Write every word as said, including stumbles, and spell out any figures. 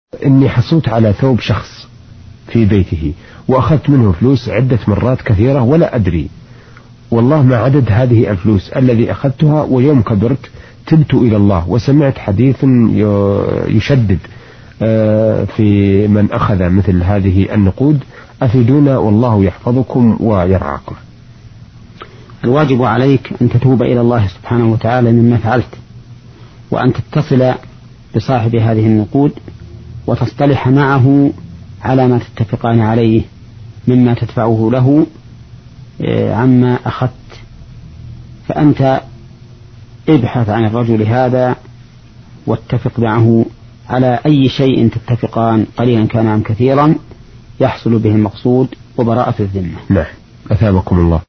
إني حصلت على ثوب شخص في بيته وأخذت منه فلوس عدة مرات كثيرة ولا أدري والله ما عدد هذه الفلوس الذي أخذتها، ويوم كبرت تبت إلى الله وسمعت حديث يشدد في من أخذ مثل هذه النقود، أفيدونا والله يحفظكم ويرعاكم. الواجب عليك أن تتوب إلى الله سبحانه وتعالى مما فعلت، وأن تتصل بصاحب هذه النقود وتصطلح معه على ما تتفقان عليه مما تدفعه له عما أخذت. فأنت ابحث عن الرجل هذا واتفق معه على أي شيء تتفقان قليلا كان أم كثيرا يحصل به المقصود وبراءة الذمة. نعم، أثابكم الله.